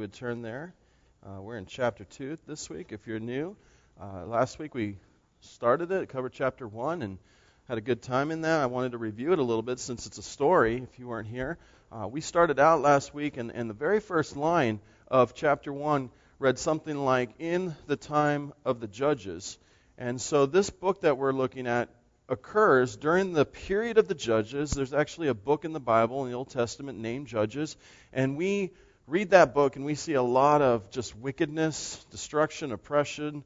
you would turn there. We're in chapter 2 this week, if you're new. Last week we started it, covered chapter 1, and had a good time in that. I wanted to review it a little bit since it's a story, if you weren't here. We started out last week, and the very first line of chapter 1 read something like, "In the time of the judges." And so this book that we're looking at occurs during the period of the Judges. There's actually a book in the Bible, in the Old Testament, named Judges. And we read that book and we see a lot of just wickedness, destruction, oppression.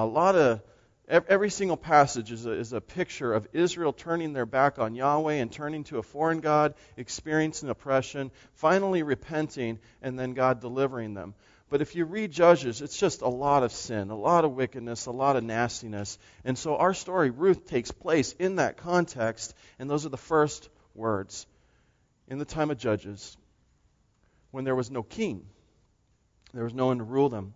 Every single passage is a picture of Israel turning their back on Yahweh and turning to a foreign god, experiencing oppression, finally repenting, and then God delivering them. But if you read Judges, it's just a lot of sin, a lot of wickedness, a lot of nastiness. And so our story, Ruth, takes place in that context, and those are the first words. In the time of Judges, when there was no king, there was no one to rule them.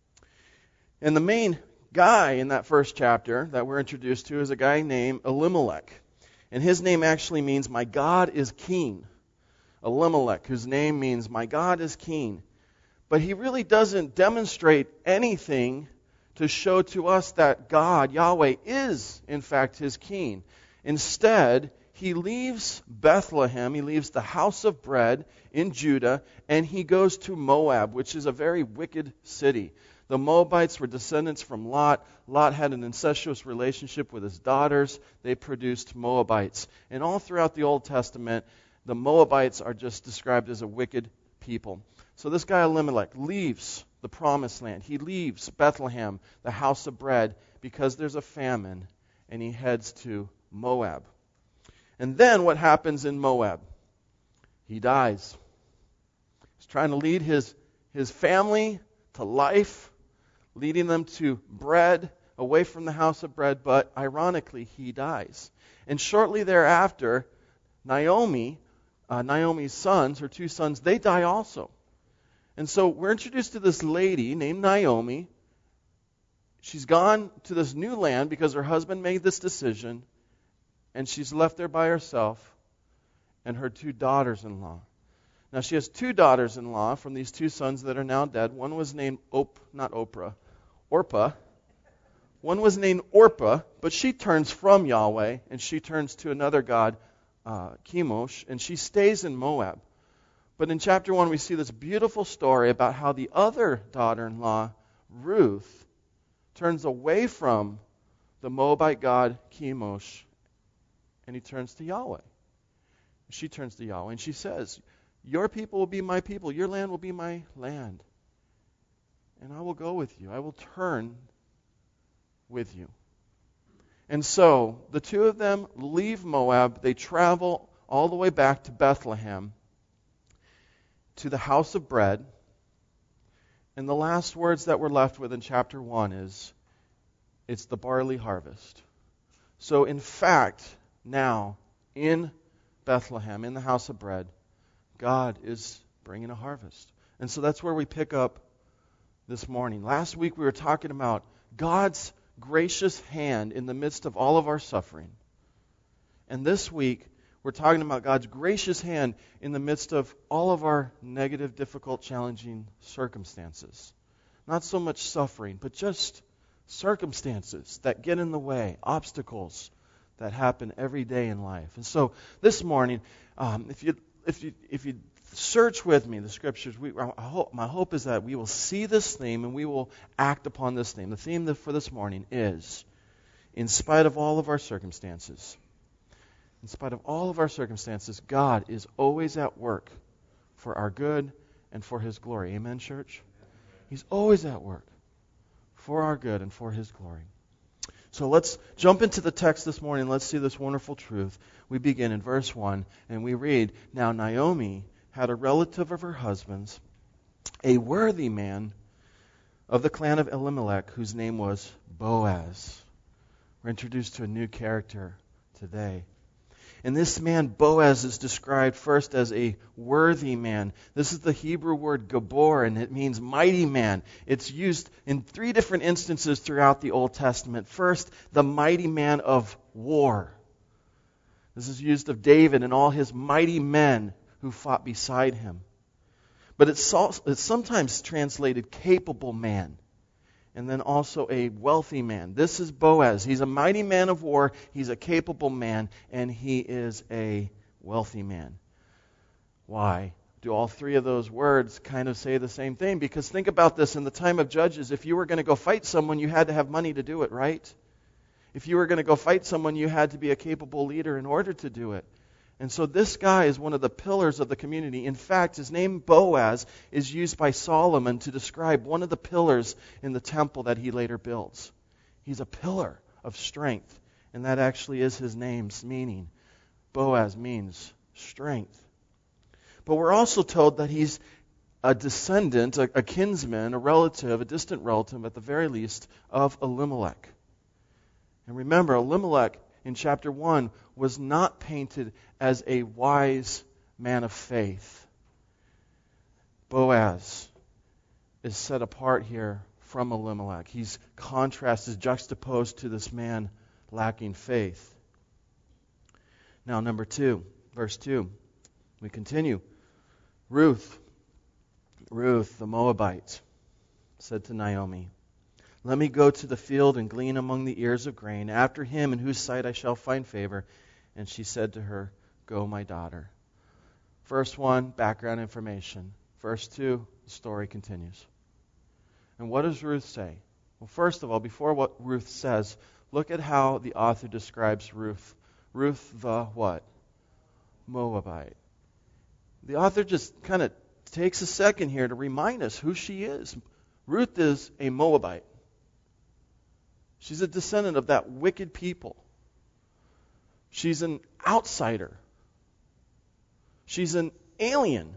And the main guy in that first chapter that we're introduced to is a guy named Elimelech. And his name actually means, "My God is king." Elimelech, whose name means, "My God is king." But he really doesn't demonstrate anything to show to us that God, Yahweh, is in fact his king. Instead, he leaves Bethlehem, he leaves the house of bread in Judah, and he goes to Moab, which is a very wicked city. The Moabites were descendants from Lot. Lot had an incestuous relationship with his daughters. They produced Moabites. And all throughout the Old Testament, the Moabites are just described as a wicked people. So this guy Elimelech leaves the promised land. He leaves Bethlehem, the house of bread, because there's a famine, and he heads to Moab. And then what happens in Moab? He dies. He's trying to lead his family to life, leading them to bread, away from the house of bread, but ironically, he dies. And shortly thereafter, Naomi's sons, her two sons, they die also. And so we're introduced to this lady named Naomi. She's gone to this new land because her husband made this decision, and she's left there by herself and her two daughters-in-law. Now, she has two daughters-in-law from these two sons that are now dead. One was named Orpah. One was named Orpah, but she turns from Yahweh, and she turns to another god, Chemosh, and she stays in Moab. But in chapter 1, we see this beautiful story about how the other daughter-in-law, Ruth, turns away from the Moabite god Chemosh, and he turns to Yahweh. She turns to Yahweh, and she says, "Your people will be my people. Your land will be my land. And I will go with you. I will turn with you." And so the two of them leave Moab. They travel all the way back to Bethlehem, to the house of bread. And the last words that we're left with in chapter 1 is, it's the barley harvest. So in fact, now in Bethlehem, in the house of bread, God is bringing a harvest. And so that's where we pick up this morning. Last week we were talking about God's gracious hand in the midst of all of our suffering. And this week we're talking about God's gracious hand in the midst of all of our negative, difficult, challenging circumstances. Not so much suffering, but just circumstances that get in the way, obstacles that happen every day in life. And so this morning, if you search with me the Scriptures, my hope is that we will see this theme and we will act upon this theme. The theme for this morning is, in spite of all of our circumstances, God is always at work for our good and for His glory. Amen, church? He's always at work for our good and for His glory. So let's jump into the text this morning. Let's see this wonderful truth. We begin in verse 1, and we read, "Now Naomi had a relative of her husband's, a worthy man of the clan of Elimelech, whose name was Boaz." We're introduced to a new character today. And this man, Boaz, is described first as a worthy man. This is the Hebrew word gabor, and it means mighty man. It's used in 3 different instances throughout the Old Testament. First, the mighty man of war. This is used of David and all his mighty men who fought beside him. But it's sometimes translated capable man. And then also a wealthy man. This is Boaz. He's a mighty man of war. He's a capable man. And he is a wealthy man. Why do all three of those words kind of say the same thing? Because think about this. In the time of Judges, if you were going to go fight someone, you had to have money to do it, right? If you were going to go fight someone, you had to be a capable leader in order to do it. And so this guy is one of the pillars of the community. In fact, his name Boaz is used by Solomon to describe one of the pillars in the temple that he later builds. He's a pillar of strength, and that actually is his name's meaning. Boaz means strength. But we're also told that he's a descendant, a kinsman, a relative, a distant relative at the very least, of Elimelech. And remember, Elimelech in chapter 1 was not painted as a wise man of faith. Boaz is set apart here from Elimelech. He's contrasted, juxtaposed to this man lacking faith. Now, number 2, verse 2. We continue. Ruth, the Moabite, said to Naomi, "Let me go to the field and glean among the ears of grain, after him in whose sight I shall find favor." And she said to her, "Go, my daughter." Verse 1, background information. Verse 2, the story continues. And what does Ruth say? Well, first of all, before what Ruth says, look at how the author describes Ruth. Ruth the what? Moabite. The author just kind of takes a second here to remind us who she is. Ruth is a Moabite. She's a descendant of that wicked people. She's an outsider. She's an alien.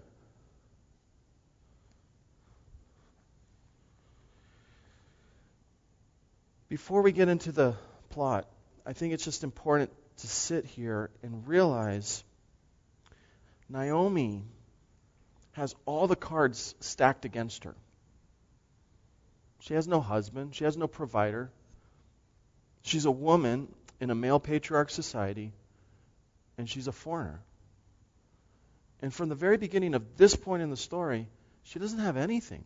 Before we get into the plot, I think it's just important to sit here and realize Naomi has all the cards stacked against her. She has no husband. She has no provider. She's a woman in a male patriarch society, and she's a foreigner. And from the very beginning of this point in the story, she doesn't have anything.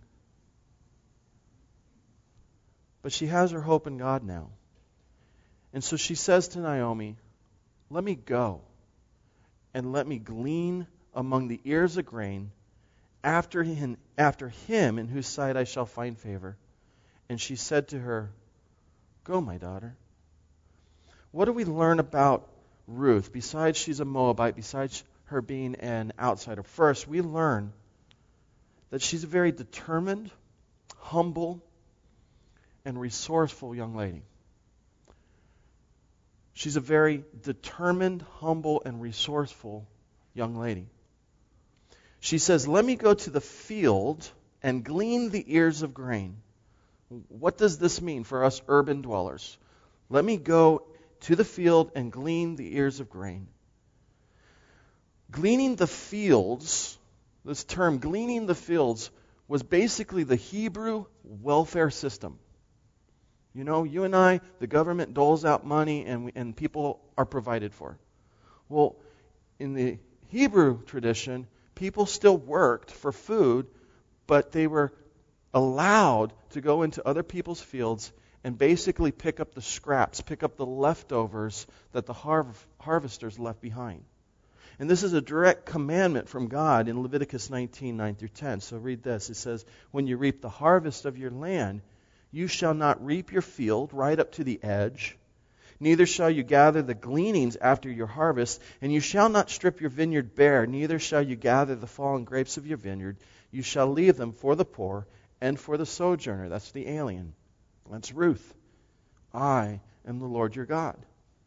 But she has her hope in God now. And so she says to Naomi, "Let me go and let me glean among the ears of grain after him in whose sight I shall find favor." And she said to her, "Go, my daughter." What do we learn about Ruth, besides she's a Moabite, besides her being an outsider? First, we learn that she's a very determined, humble, and resourceful young lady. She's a very determined, humble, and resourceful young lady. She says, "Let me go to the field and glean the ears of grain." What does this mean for us urban dwellers? Let me go to the field and glean the ears of grain. Gleaning the fields, this term, gleaning the fields, was basically the Hebrew welfare system. You know, you and I, the government doles out money and people are provided for. Well, in the Hebrew tradition, people still worked for food, but they were allowed to go into other people's fields and basically pick up the scraps, pick up the leftovers that the harvesters left behind. And this is a direct commandment from God in Leviticus 19, 9 through 10. So read this. It says, "When you reap the harvest of your land, you shall not reap your field right up to the edge, neither shall you gather the gleanings after your harvest, and you shall not strip your vineyard bare, neither shall you gather the fallen grapes of your vineyard. You shall leave them for the poor and for the sojourner." That's the alien. That's Ruth. "I am the Lord your God."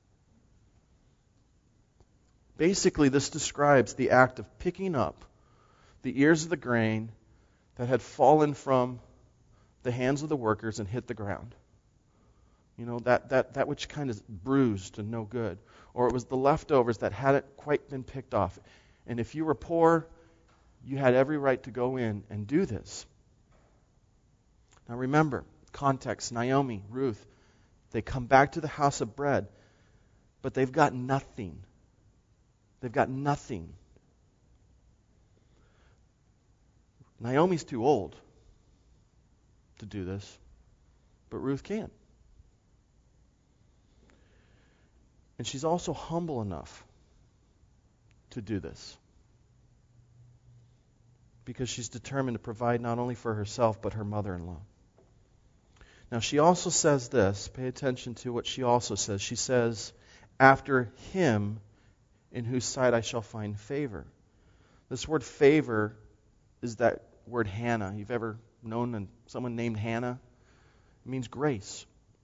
Basically, this describes the act of picking up the ears of the grain that had fallen from the hands of the workers and hit the ground. You know, that which kind of bruised and no good. Or it was the leftovers that hadn't quite been picked off. And if you were poor, you had every right to go in and do this. Now remember, context, Naomi, Ruth, they come back to the house of bread, but they've got nothing. They've got nothing. Naomi's too old to do this, but Ruth can. And she's also humble enough to do this, because she's determined to provide not only for herself, but her mother-in-law. Now, she also says this. Pay attention to what she also says. She says, after him in whose sight I shall find favor. This word favor is that word Hannah. You've ever known someone named Hannah? It means grace.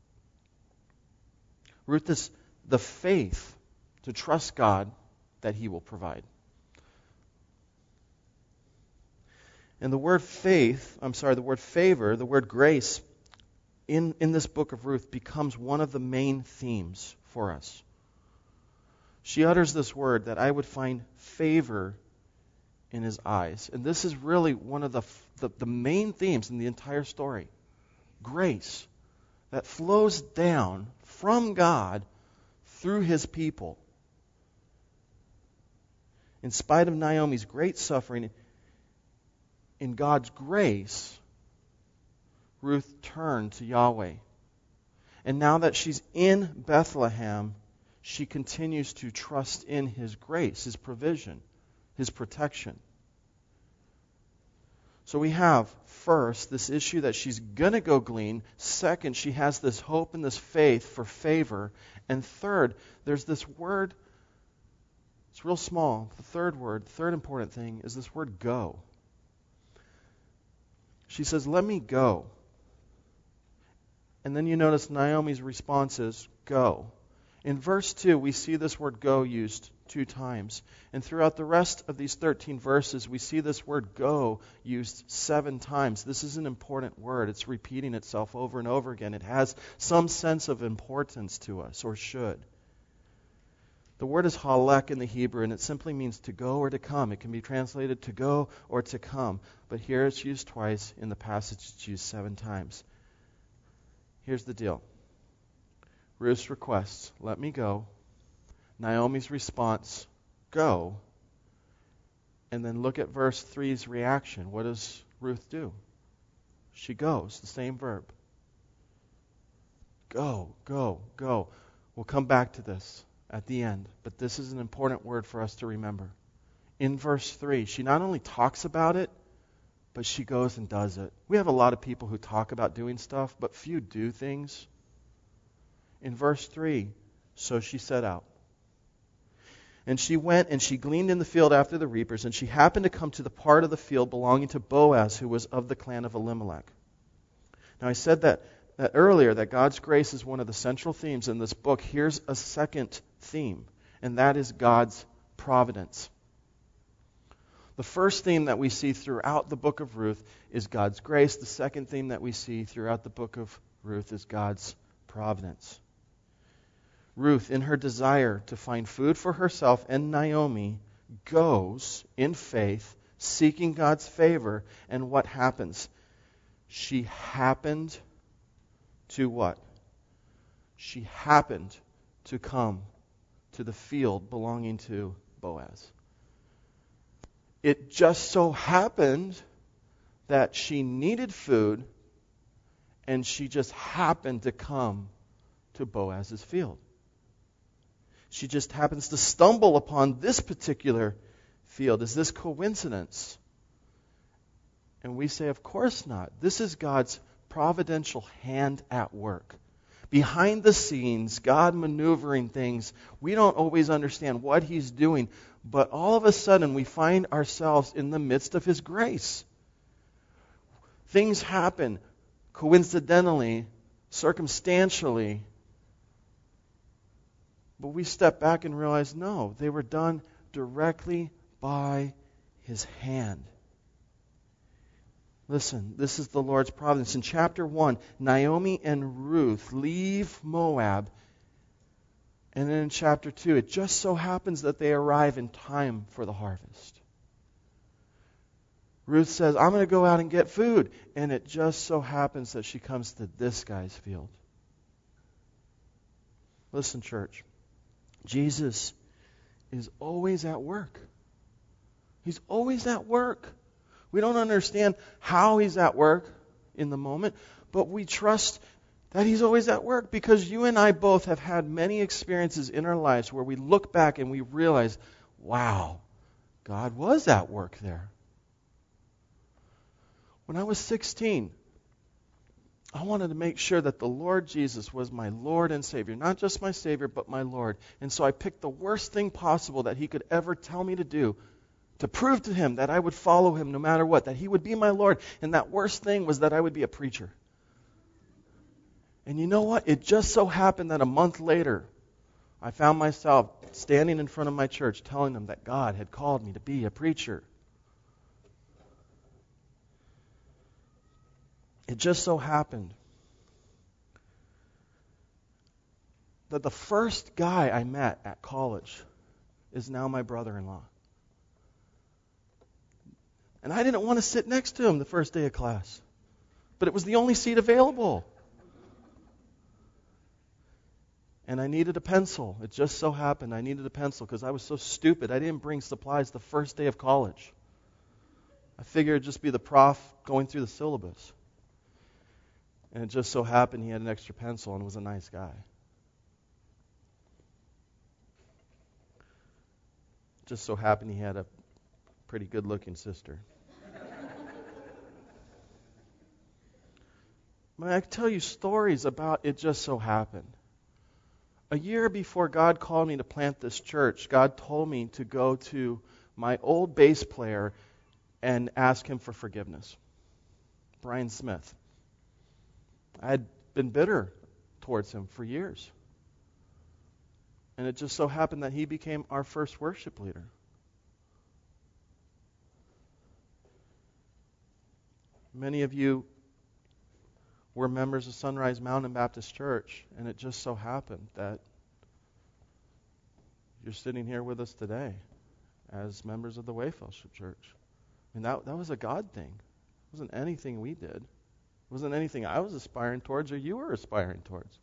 Ruth is the faith to trust God that he will provide. And the word favor, the word grace, in this book of Ruth becomes one of the main themes for us. She utters this word, that I would find favor in his eyes. And this is really one of the main themes in the entire story. Grace that flows down from God through his people. In spite of Naomi's great suffering, in God's grace, Ruth turned to Yahweh. And now that she's in Bethlehem, she continues to trust in his grace, his provision, his protection. So we have, first, this issue that she's going to go glean. Second, she has this hope and this faith for favor. And third, there's this word, it's real small. The third important thing is this word go. She says, let me go. And then you notice Naomi's response is, go. In verse 2, we see this word go used 2 times. And throughout the rest of these 13 verses, we see this word go used 7 times. This is an important word. It's repeating itself over and over again. It has some sense of importance to us, or should. The word is halek in the Hebrew, and it simply means to go or to come. It can be translated to go or to come. But here it's used twice. In the passage, it's used 7 times. Here's the deal. Ruth's request, let me go. Naomi's response, go. And then look at verse 3's reaction. What does Ruth do? She goes, the same verb. Go, go, go. We'll come back to this at the end, but this is an important word for us to remember. In verse 3, she not only talks about it, but she goes and does it. We have a lot of people who talk about doing stuff, but few do things. In verse 3, so she set out. And she went and she gleaned in the field after the reapers, and she happened to come to the part of the field belonging to Boaz, who was of the clan of Elimelech. Now I said that earlier, that God's grace is one of the central themes in this book. Here's a second theme, and that is God's providence. The first theme that we see throughout the book of Ruth is God's grace. The second theme that we see throughout the book of Ruth is God's providence. Ruth, in her desire to find food for herself and Naomi, goes in faith, seeking God's favor. And what happens? She happened to what? She happened to come to the field belonging to Boaz. It just so happened that she needed food, and she just happened to come to Boaz's field. She just happens to stumble upon this particular field. Is this coincidence? And we say, of course not. This is God's providential hand at work. Behind the scenes, God maneuvering things. We don't always understand what He's doing, but all of a sudden we find ourselves in the midst of His grace. Things happen coincidentally, circumstantially, but we step back and realize, no, they were done directly by His hand. Listen, this is the Lord's providence. In chapter 1, Naomi and Ruth leave Moab. And then in chapter 2, it just so happens that they arrive in time for the harvest. Ruth says, I'm going to go out and get food. And it just so happens that she comes to this guy's field. Listen, church. Jesus is always at work. He's always at work. We don't understand how He's at work in the moment, but we trust that He's always at work, because you and I both have had many experiences in our lives where we look back and we realize, wow, God was at work there. When I was 16, I wanted to make sure that the Lord Jesus was my Lord and Savior. Not just my Savior, but my Lord. And so I picked the worst thing possible that He could ever tell me to do, to prove to Him that I would follow Him no matter what, that He would be my Lord. And that worst thing was that I would be a preacher. And you know what? It just so happened that a month later, I found myself standing in front of my church telling them that God had called me to be a preacher. It just so happened that the first guy I met at college is now my brother-in-law. And I didn't want to sit next to him the first day of class, but it was the only seat available. And I needed a pencil. It just so happened I needed a pencil because I was so stupid. I didn't bring supplies the first day of college. I figured it'd just be the prof going through the syllabus. And it just so happened he had an extra pencil and was a nice guy. Just so happened he had a pretty good-looking sister. But I tell you stories about it just so happened. A year before God called me to plant this church, God told me to go to my old bass player and ask him for forgiveness. Brian Smith. I had been bitter towards him for years. And it just so happened that he became our first worship leader. Many of you were members of Sunrise Mountain Baptist Church, and it just so happened that you're sitting here with us today as members of the Way Fellowship Church. And that was a God thing. It wasn't anything we did. It wasn't anything I was aspiring towards or you were aspiring towards.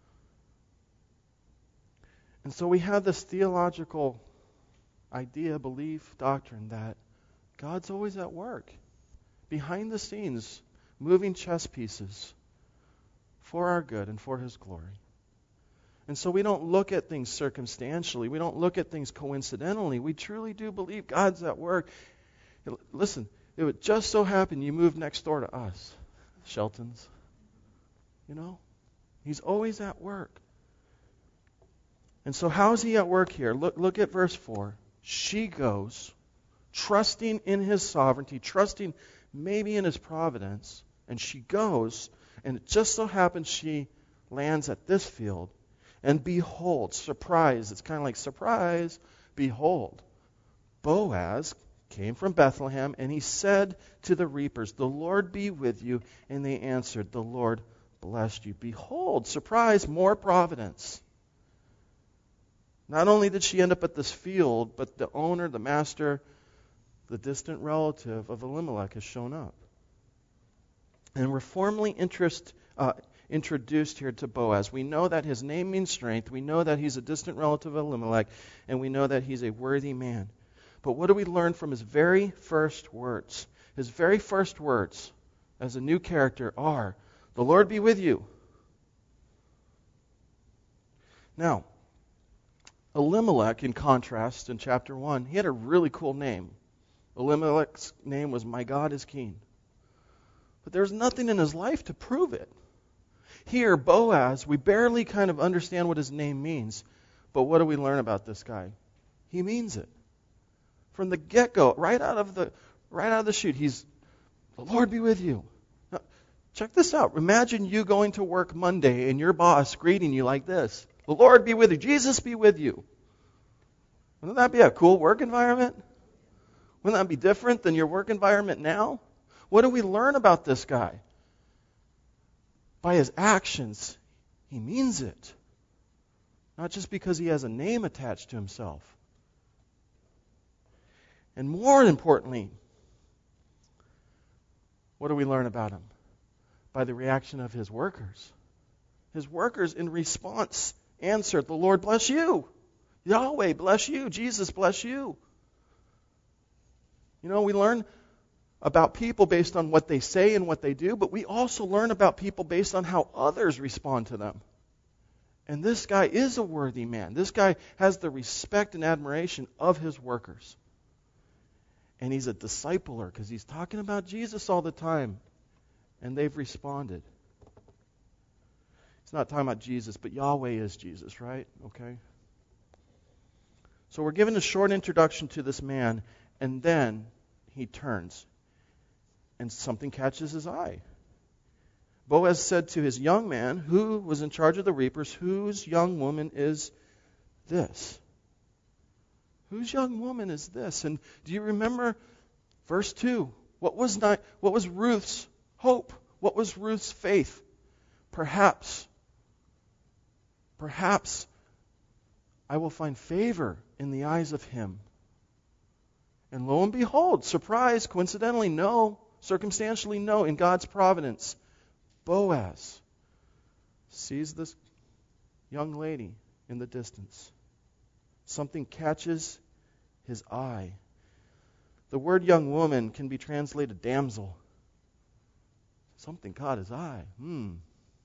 And so we have this theological idea, belief, doctrine that God's always at work, behind the scenes, moving chess pieces for our good and for His glory. And so we don't look at things circumstantially. We don't look at things coincidentally. We truly do believe God's at work. Listen, it would just so happen you moved next door to us, Sheltons. You know? He's always at work. And so how is He at work here? Look at verse 4. She goes, trusting in His sovereignty, trusting maybe in His providence, and she goes, and it just so happens she lands at this field. And behold, surprise, it's kind of like surprise, behold, Boaz came from Bethlehem, and he said to the reapers, the Lord be with you. And they answered, the Lord bless you. Behold, surprise, more providence. Not only did she end up at this field, but the owner, the master, the distant relative of Elimelech has shown up. And we're formally introduced here to Boaz. We know that his name means strength. We know that he's a distant relative of Elimelech. And we know that he's a worthy man. But what do we learn from his very first words? His very first words as a new character are, the Lord be with you. Now, Elimelech, in contrast, in chapter 1, he had a really cool name. Elimelech's name was My God is King. But there's nothing in his life to prove it. Here, Boaz, we barely kind of understand what his name means. But what do we learn about this guy? He means it. From the get-go, right out of the chute, he's, the Lord be with you. Now, check this out. Imagine you going to work Monday and your boss greeting you like this. The Lord be with you. Jesus be with you. Wouldn't that be a cool work environment? Wouldn't that be different than your work environment now? What do we learn about this guy? By his actions, he means it. Not just because he has a name attached to himself. And more importantly, what do we learn about him? By the reaction of his workers. His workers, in response, answered, the Lord bless you. Yahweh bless you. Jesus bless you. You know, we learn about people based on what they say and what they do, but we also learn about people based on how others respond to them. And this guy is a worthy man. This guy has the respect and admiration of his workers. And he's a discipler because he's talking about Jesus all the time. And they've responded. It's not talking about Jesus, but Yahweh is Jesus, right? Okay. So we're given a short introduction to this man, and then he turns. And something catches his eye. Boaz said to his young man, who was in charge of the reapers, whose young woman is this? Whose young woman is this? And do you remember verse 2? What was Ruth's hope? What was Ruth's faith? Perhaps I will find favor in the eyes of him. And lo and behold, surprise, coincidentally, no. Circumstantially, no. In God's providence, Boaz sees this young lady in the distance. Something catches his eye. The word young woman can be translated damsel. Something caught his eye. And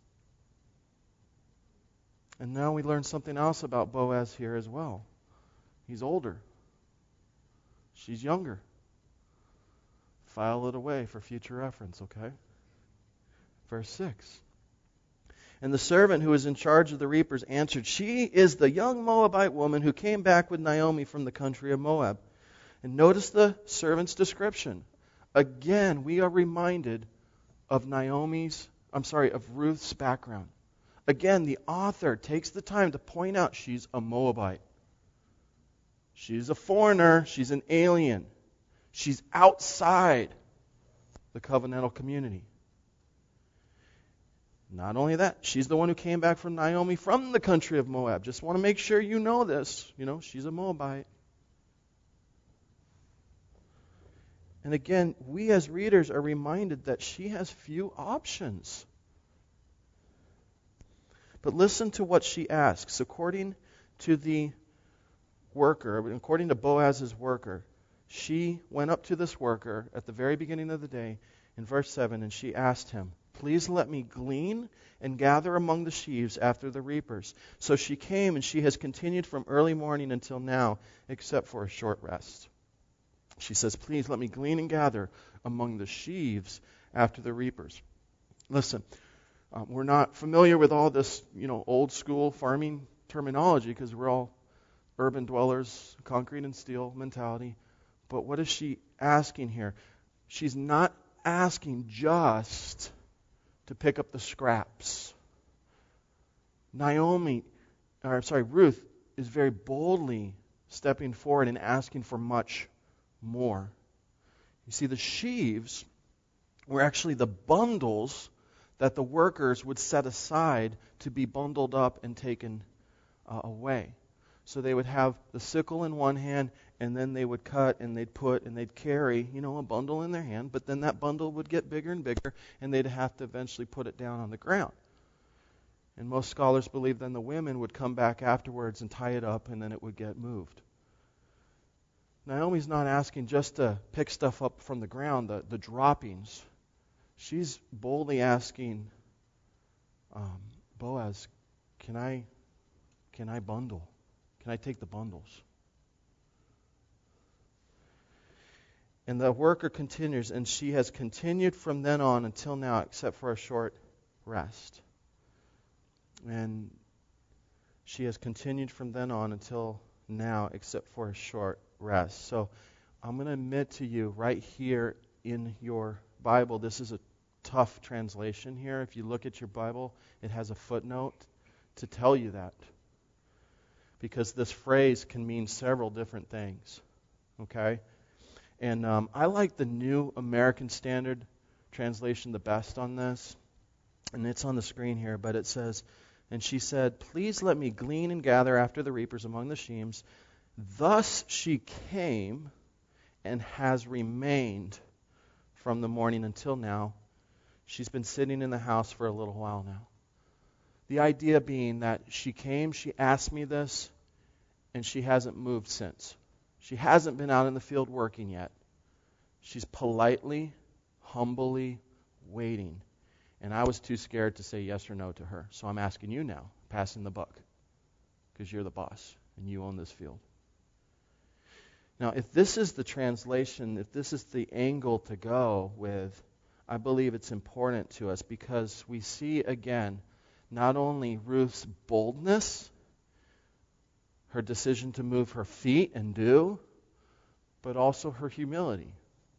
now we learn something else about Boaz here as well. He's older. She's younger. File it away for future reference, okay? Verse 6. And the servant who was in charge of the reapers answered, she is the young Moabite woman who came back with Naomi from the country of Moab. And notice the servant's description. Again, we are reminded of Ruth's background. Again, the author takes the time to point out she's a Moabite. She's a foreigner. She's an alien. She's outside the covenantal community. Not only that, she's the one who came back from Naomi from the country of Moab. Just want to make sure you know this. She's a Moabite. And again, we as readers are reminded that she has few options. But listen to what she asks. According to the worker, according to Boaz's worker, she went up to this worker at the very beginning of the day in verse 7, and she asked him, please let me glean and gather among the sheaves after the reapers. So she came, and she has continued from early morning until now, except for a short rest. She says, please let me glean and gather among the sheaves after the reapers. Listen, we're not familiar with all this, old school farming terminology because we're all urban dwellers, concrete and steel mentality. But what is she asking here? She's not asking just to pick up the scraps. Ruth is very boldly stepping forward and asking for much more. You see, the sheaves were actually the bundles that the workers would set aside to be bundled up and taken away. So they would have the sickle in one hand, and then they would cut and they'd put and they'd carry, a bundle in their hand, but then that bundle would get bigger and bigger, and they'd have to eventually put it down on the ground. And most scholars believe then the women would come back afterwards and tie it up, and then it would get moved. Naomi's not asking just to pick stuff up from the ground, the droppings. She's boldly asking Boaz, can I bundle? Can I take the bundles? And the worker continues, and she has continued from then on until now, except for a short rest. And she has continued from then on until now, except for a short rest. So I'm going to admit to you right here in your Bible, this is a tough translation here. If you look at your Bible, it has a footnote to tell you that. Because this phrase can mean several different things. Okay? And I like the New American Standard translation the best on this. And it's on the screen here, but it says, and she said, please let me glean and gather after the reapers among the sheaves. Thus she came and has remained from the morning until now. She's been sitting in the house for a little while now. The idea being that she came, she asked me this, and she hasn't moved since. She hasn't been out in the field working yet. She's politely, humbly waiting. And I was too scared to say yes or no to her. So I'm asking you now, passing the buck, because you're the boss and you own this field. Now, if this is the translation, if this is the angle to go with, I believe it's important to us because we see again not only Ruth's boldness, her decision to move her feet and do, but also her humility.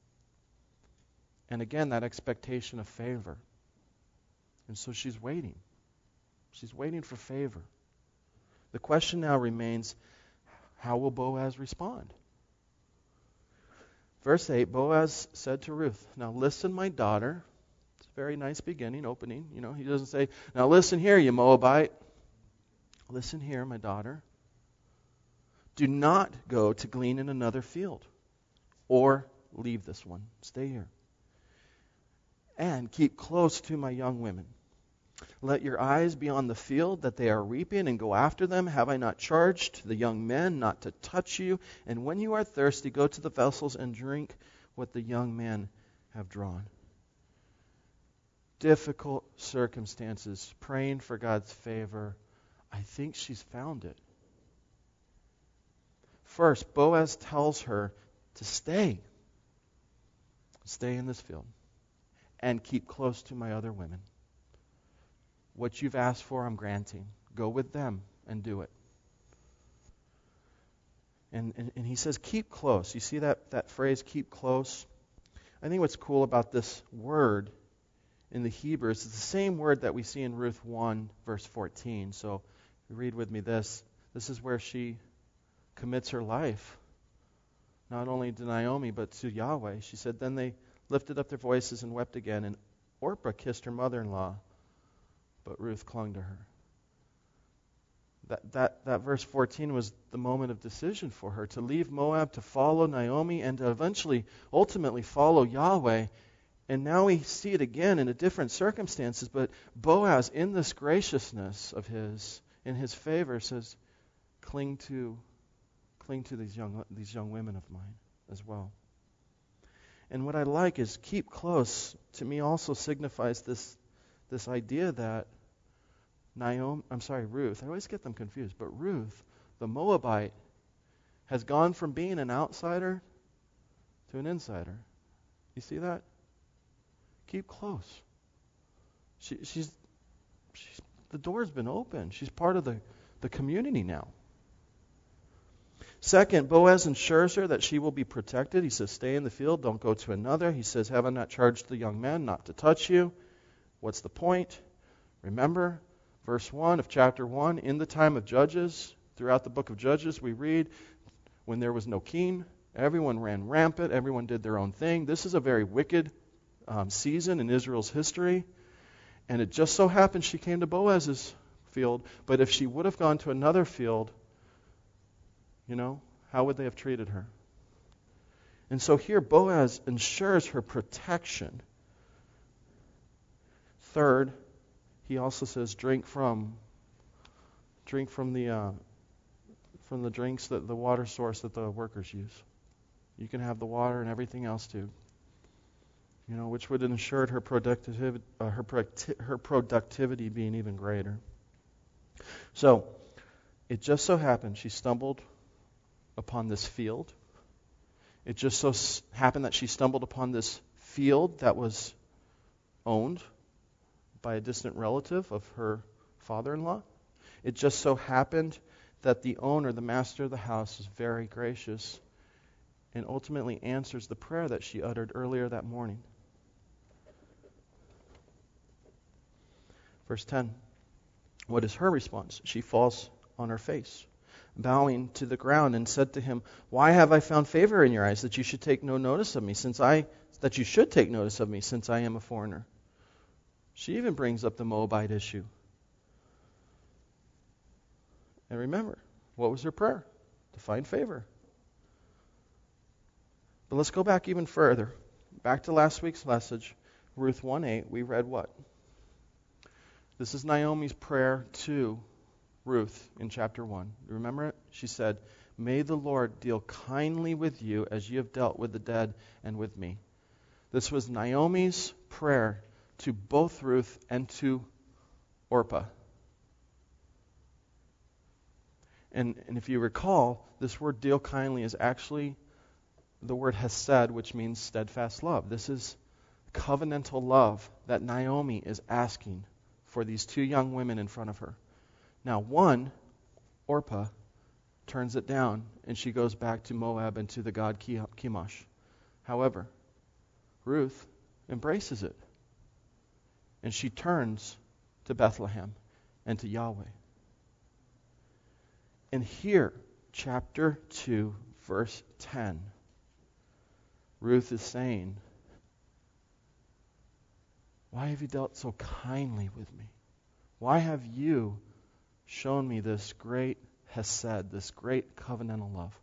And again, that expectation of favor. And so she's waiting. She's waiting for favor. The question now remains, how will Boaz respond? Verse 8, Boaz said to Ruth, "Now listen, my daughter." It's a very nice beginning, opening. He doesn't say, "Now listen here, you Moabite." Listen here, my daughter. Do not go to glean in another field or leave this one. Stay here. And keep close to my young women. Let your eyes be on the field that they are reaping, and go after them. Have I not charged the young men not to touch you? And when you are thirsty, go to the vessels and drink what the young men have drawn. Difficult circumstances, praying for God's favor. I think she's found it. First, Boaz tells her to stay. Stay in this field. And keep close to my other women. What you've asked for, I'm granting. Go with them and do it. And he says, keep close. You see that phrase, keep close? I think what's cool about this word in the Hebrew is it's the same word that we see in Ruth 1, verse 14. So read with me this. This is where she commits her life, not only to Naomi, but to Yahweh. She said, then they lifted up their voices and wept again, and Orpah kissed her mother-in-law, but Ruth clung to her. That verse 14 was the moment of decision for her, to leave Moab, to follow Naomi, and to ultimately follow Yahweh. And now we see it again in a different circumstances, but Boaz, in this graciousness of his, in his favor, says, cling to these young women of mine as well. And what I like is keep close, to me also signifies this idea that Ruth, I always get them confused, but Ruth, the Moabite, has gone from being an outsider to an insider. You see that? Keep close. She's the door's been opened. She's part of the community now. Second, Boaz ensures her that she will be protected. He says, stay in the field, don't go to another. He says, have I not charged the young men not to touch you? What's the point? Remember, verse 1 of chapter 1, in the time of Judges, throughout the book of Judges, we read, when there was no king, everyone ran rampant, everyone did their own thing. This is a very wicked season in Israel's history. And it just so happened she came to Boaz's field, but if she would have gone to another field, how would they have treated her? And so here Boaz ensures her protection. Third, he also says, drink from the drinks that the water source that the workers use. You can have the water and everything else too. Which would ensure her productivity being even greater. So, it just so happened she stumbled upon this field. It just so happened that she stumbled upon this field that was owned by a distant relative of her father-in-law. It just so happened that the owner, the master of the house, is very gracious and ultimately answers the prayer that she uttered earlier that morning. Verse 10. What is her response? She falls on her face, bowing to the ground, and said to him, why have I found favor in your eyes that you should take no notice of me, since I am a foreigner? She even brings up the Moabite issue. And remember, what was her prayer? To find favor. But let's go back even further. Back to last week's message, Ruth 1:8, we read what? This is Naomi's prayer to Ruth in chapter 1. You remember it? She said, May the Lord deal kindly with you as you have dealt with the dead and with me. This was Naomi's prayer to both Ruth and to Orpah. And if you recall, this word deal kindly is actually the word hesed, which means steadfast love. This is covenantal love that Naomi is asking for these two young women in front of her. Now, one, Orpah, turns it down, and she goes back to Moab and to the god Chemosh. However, Ruth embraces it, and she turns to Bethlehem and to Yahweh. And here, chapter 2, verse 10, Ruth is saying, why have you dealt so kindly with me? Why have you shown me this great hesed, this great covenantal love?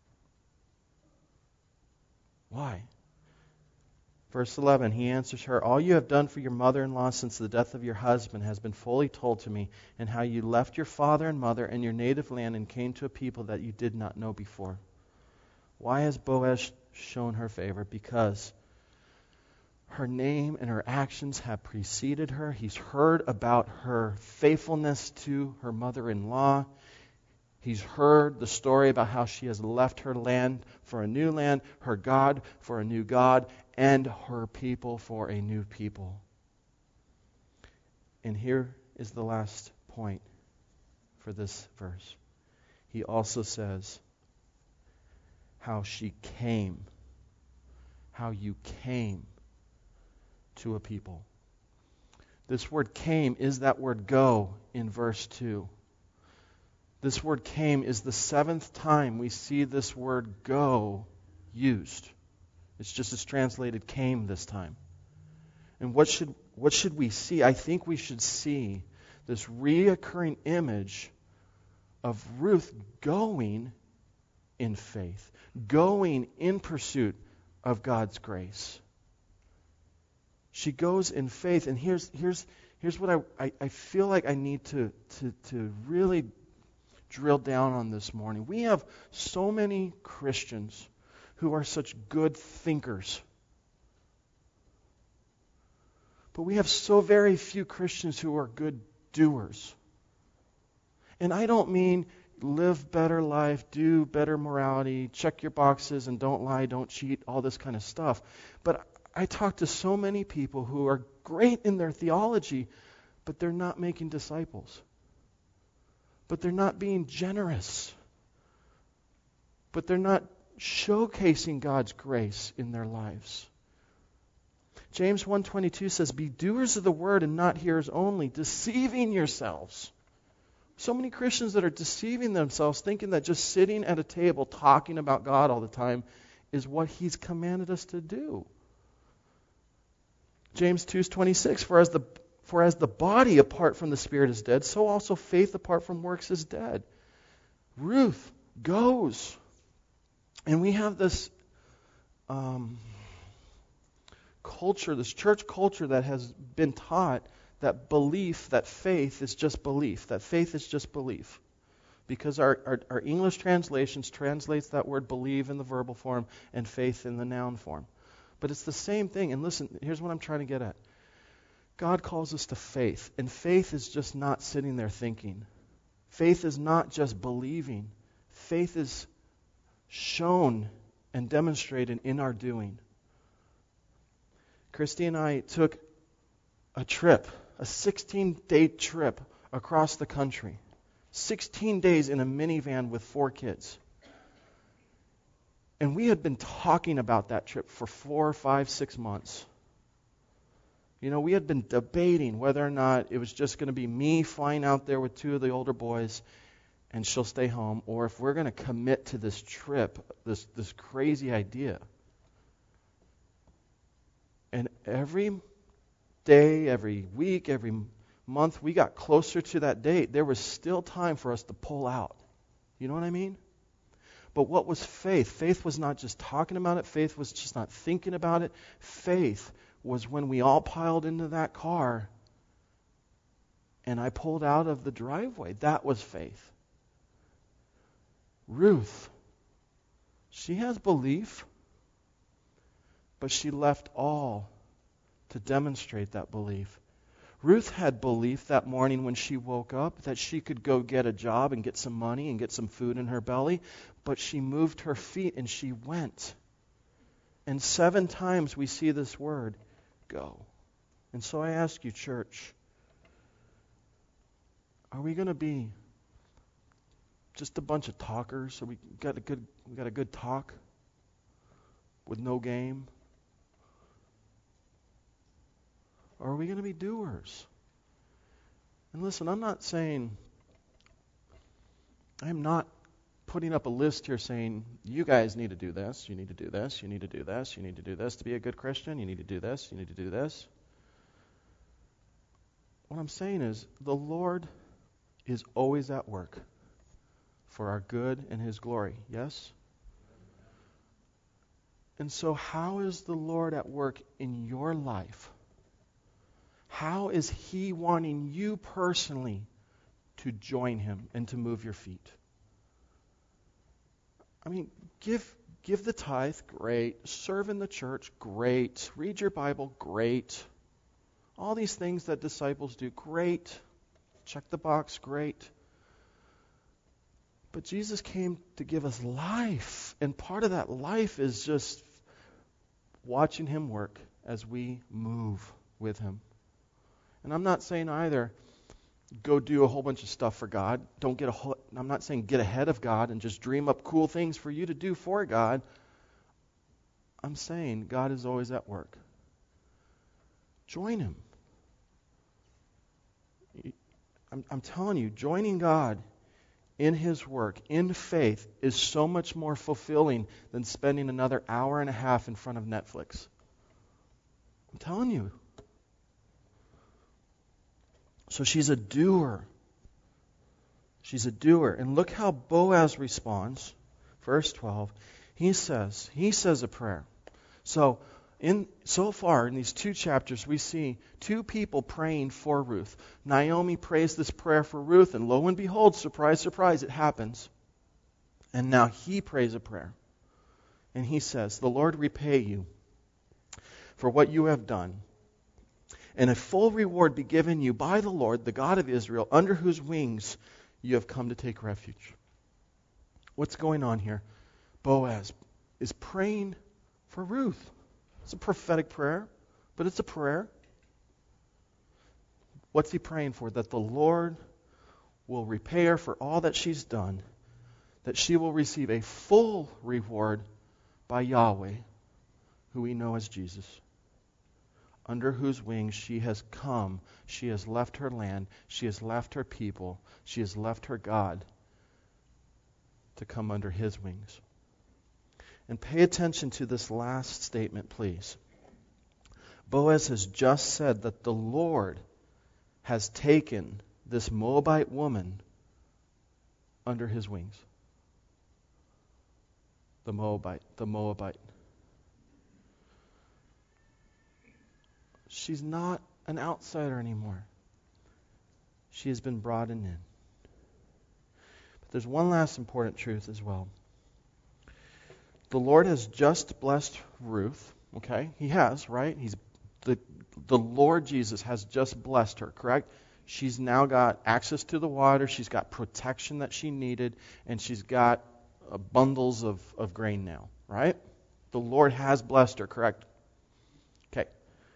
Why? Verse 11, he answers her, all you have done for your mother-in-law since the death of your husband has been fully told to me, and how you left your father and mother and your native land and came to a people that you did not know before. Why has Boaz shown her favor? Because her name and her actions have preceded her. He's heard about her faithfulness to her mother-in-law. He's heard the story about how she has left her land for a new land, her God for a new God, and her people for a new people. And here is the last point for this verse. He also says how she came, how you came to a people. This word came is that word go in verse 2. This word came is the 7th time we see this word go used. It's just as translated came this time. And what should we see? I think we should see this reoccurring image of Ruth going in faith, going in pursuit of God's grace. She goes in faith, and here's what I feel like I need to really drill down on this morning. We have so many Christians who are such good thinkers, but we have so very few Christians who are good doers. And I don't mean live better life, do better morality, check your boxes and don't lie, don't cheat, all this kind of stuff. But I talk to so many people who are great in their theology, but they're not making disciples. But they're not being generous. But they're not showcasing God's grace in their lives. James 1:22 says, be doers of the word and not hearers only, deceiving yourselves. So many Christians that are deceiving themselves, thinking that just sitting at a table talking about God all the time is what He's commanded us to do. James 2:26, for as the body apart from the Spirit is dead, so also faith apart from works is dead. Ruth goes. And we have this culture, this church culture that has been taught that faith is just belief, that faith is just belief. Because our English translations translates that word believe in the verbal form and faith in the noun form. But it's the same thing. And listen, here's what I'm trying to get at. God calls us to faith. And faith is just not sitting there thinking. Faith is not just believing. Faith is shown and demonstrated in our doing. Christy and I took a trip, a 16-day trip across the country. 16 days in a minivan with 4 kids. And we had been talking about that trip for 4, 5, 6 months. You know, we had been debating whether or not it was just going to be me flying out there with 2 of the older boys and she'll stay home, or if we're going to commit to this trip, this crazy idea. And every day, every week, every month, we got closer to that date. There was still time for us to pull out. You know what I mean? But what was faith? Faith was not just talking about it. Faith was just not thinking about it. Faith was when we all piled into that car and I pulled out of the driveway. That was faith. Ruth, she has belief, but she left all to demonstrate that belief. Ruth had belief that morning when she woke up that she could go get a job and get some money and get some food in her belly, but she moved her feet and she went. And 7 times we see this word, go. And so I ask you, church, are we going to be just a bunch of talkers? Or we got a good talk with no game? Or are we going to be doers? And listen, I'm not putting up a list here saying, you guys need to do this, you need to do this, you need to do this, you need to do this to be a good Christian, you need to do this, you need to do this. What I'm saying is, the Lord is always at work for our good and His glory. Yes? And so how is the Lord at work in your life? How is He wanting you personally to join Him and to move your feet? I mean, give the tithe, great. Serve in the church, great. Read your Bible, great. All these things that disciples do, great. Check the box, great. But Jesus came to give us life, and part of that life is just watching Him work as we move with Him. And I'm not saying either go do a whole bunch of stuff for God. I'm not saying get ahead of God and just dream up cool things for you to do for God. I'm saying God is always at work. Join Him. I'm telling you, joining God in His work, in faith, is so much more fulfilling than spending another hour and a half in front of Netflix. I'm telling you. So she's a doer. She's a doer. And look how Boaz responds. Verse 12. He says a prayer. So far in these 2 chapters, we see 2 people praying for Ruth. Naomi prays this prayer for Ruth, and lo and behold, surprise, surprise, it happens. And now he prays a prayer. And he says, "The Lord repay you for what you have done, and a full reward be given you by the Lord, the God of Israel, under whose wings you have come to take refuge." What's going on here? Boaz is praying for Ruth. It's a prophetic prayer, but it's a prayer. What's he praying for? That the Lord will repay her for all that she's done, that she will receive a full reward by Yahweh, who we know as Jesus, under whose wings she has come. She has left her land. She has left her people. She has left her God to come under His wings. And pay attention to this last statement, please. Boaz has just said that the Lord has taken this Moabite woman under His wings. The Moabite. She's not an outsider anymore. She has been brought in. But there's one last important truth as well. The Lord has just blessed Ruth. Okay? He has, right? The Lord Jesus has just blessed her, correct? She's now got access to the water. She's got protection that she needed. And she's got bundles of grain now, right? The Lord has blessed her, correct? Okay.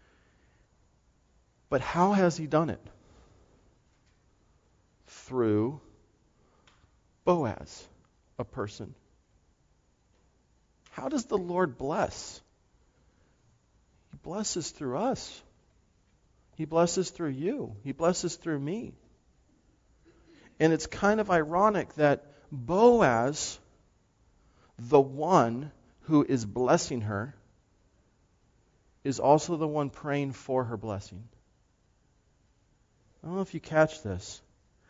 But how has He done it? Through Boaz, a person. How does the Lord bless? He blesses through us. He blesses through you. He blesses through me. And it's kind of ironic that Boaz, the one who is blessing her, is also the one praying for her blessing. I don't know if you catch this.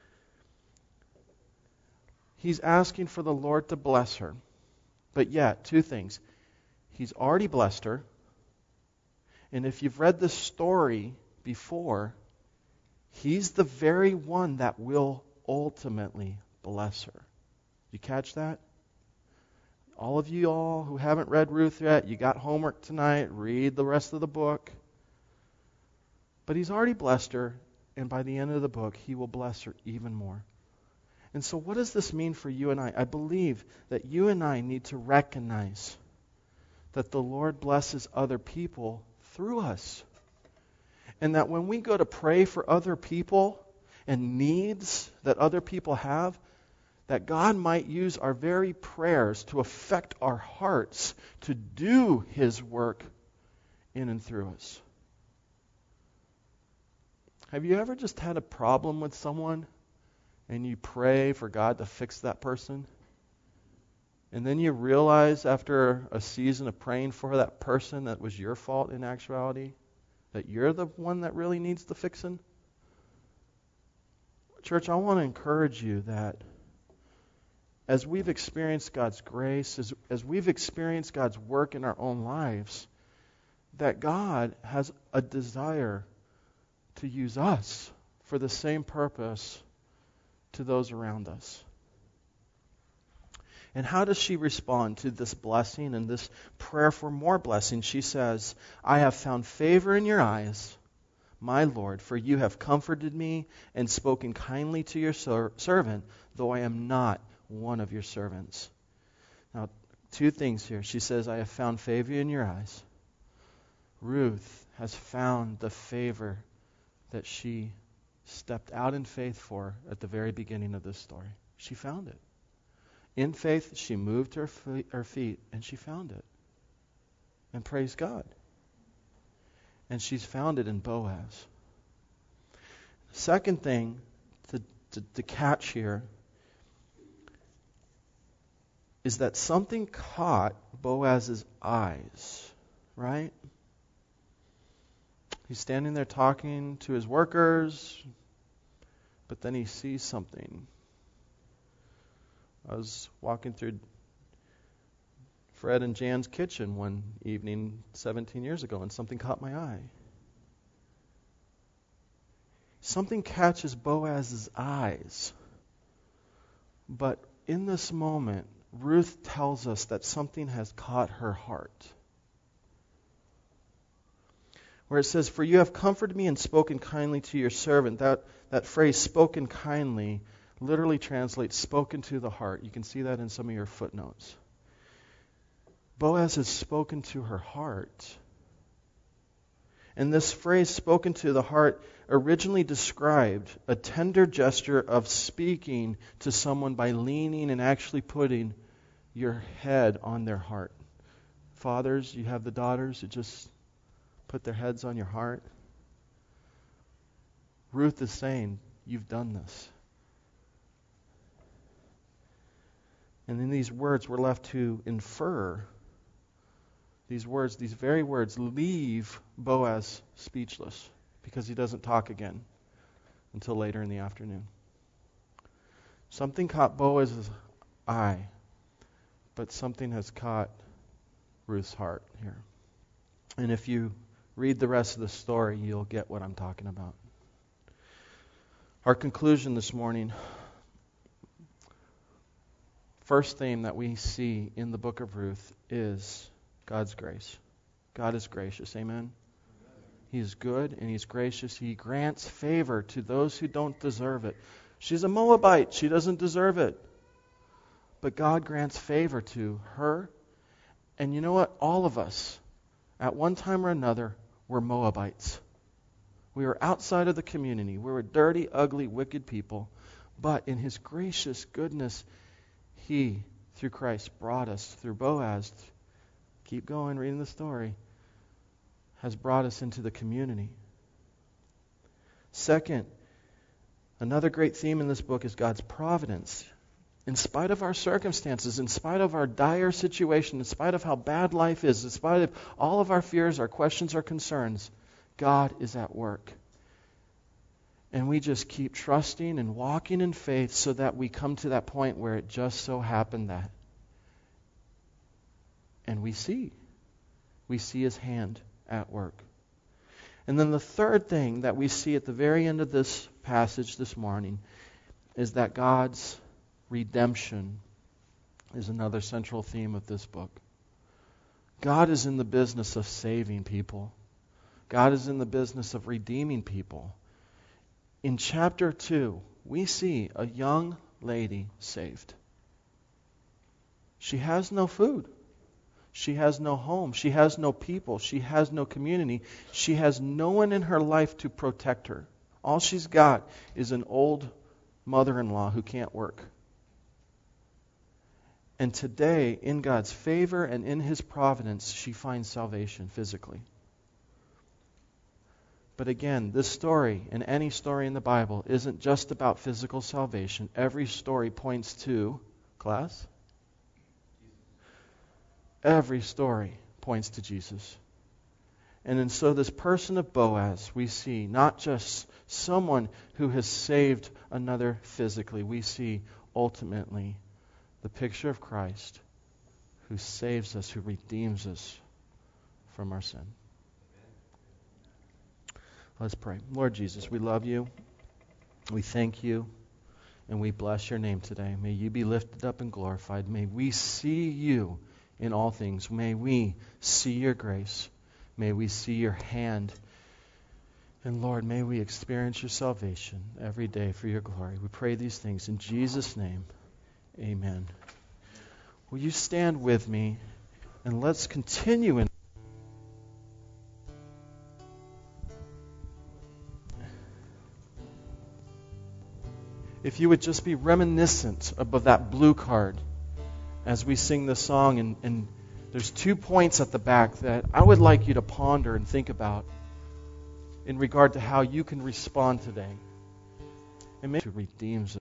He's asking for the Lord to bless her. But yet, 2 things. He's already blessed her. And if you've read this story before, He's the very one that will ultimately bless her. You catch that? All of you all who haven't read Ruth yet, you got homework tonight. Read the rest of the book. But he's already blessed her, and by the end of the book, he will bless her even more. And so what does this mean for you and I? I believe that you and I need to recognize that the Lord blesses other people through us. And that when we go to pray for other people and needs that other people have, that God might use our very prayers to affect our hearts to do His work in and through us. Have you ever just had a problem with someone and you pray for God to fix that person? And then you realize after a season of praying for that person that was your fault in actuality, that you're the one that really needs the fixing? Church, I want to encourage you that as we've experienced God's grace, as we've experienced God's work in our own lives, that God has a desire to use us for the same purpose to those around us. And how does she respond to this blessing and this prayer for more blessing? She says, I have found favor in your eyes, my Lord, for you have comforted me and spoken kindly to your servant, though I am not one of your servants. Now, two things here. She says, I have found favor in your eyes. Ruth has found the favor that she stepped out in faith for at the very beginning of this story. She found it. In faith, she moved her feet and she found it. And praise God. And she's found it in Boaz. Second thing to catch here is that something caught Boaz's eyes, right? He's standing there talking to his workers, but then he sees something. I was walking through Fred and Jan's kitchen one evening 17 years ago, and something caught my eye. Something catches Boaz's eyes. But in this moment, Ruth tells us that something has caught her heart. Where it says, for you have comforted me and spoken kindly to your servant. That phrase, spoken kindly, literally translates spoken to the heart. You can see that in some of your footnotes. Boaz has spoken to her heart. And this phrase, spoken to the heart, originally described a tender gesture of speaking to someone by leaning and actually putting your head on their heart. Fathers, you have the daughters that just put their heads on your heart. Ruth is saying, you've done this. And in these words, we're left to infer. These words, these very words, leave Boaz speechless because he doesn't talk again until later in the afternoon. Something caught Boaz's eye, but something has caught Ruth's heart here. And if you read the rest of the story, you'll get what I'm talking about. Our conclusion this morning, first theme that we see in the book of Ruth is God's grace. God is gracious, amen? He is good and He's gracious. He grants favor to those who don't deserve it. She's a Moabite. She doesn't deserve it. But God grants favor to her. And you know what? All of us, at one time or another, were Moabites. We were outside of the community. We were dirty, ugly, wicked people. But in His gracious goodness, He, through Christ, brought us, through Boaz, keep going, reading the story, has brought us into the community. Second, another great theme in this book is God's providence. In spite of our circumstances, in spite of our dire situation, in spite of how bad life is, in spite of all of our fears, our questions, our concerns, God is at work. And we just keep trusting and walking in faith so that we come to that point where it just so happened that. And we see His hand at work. And then the third thing that we see at the very end of this passage this morning is that God's redemption is another central theme of this book. God is in the business of saving people. God is in the business of redeeming people. In chapter 2, we see a young lady saved. She has no food. She has no home. She has no people. She has no community. She has no one in her life to protect her. All she's got is an old mother-in-law who can't work. And today, in God's favor and in His providence, she finds salvation physically. But again, this story and any story in the Bible isn't just about physical salvation. Every story points to, class? Every story points to Jesus. And so this person of Boaz, we see not just someone who has saved another physically. We see ultimately the picture of Christ who saves us, who redeems us from our sin. Let's pray. Lord Jesus, we love you. We thank you. And we bless your name today. May you be lifted up and glorified. May we see you in all things. May we see your grace. May we see your hand. And Lord, may we experience your salvation every day for your glory. We pray these things in Jesus' name. Amen. Will you stand with me and let's continue in if you would just be reminiscent of that blue card as we sing this song, and there's 2 points at the back that I would like you to ponder and think about in regard to how you can respond today. And maybe to redeem us.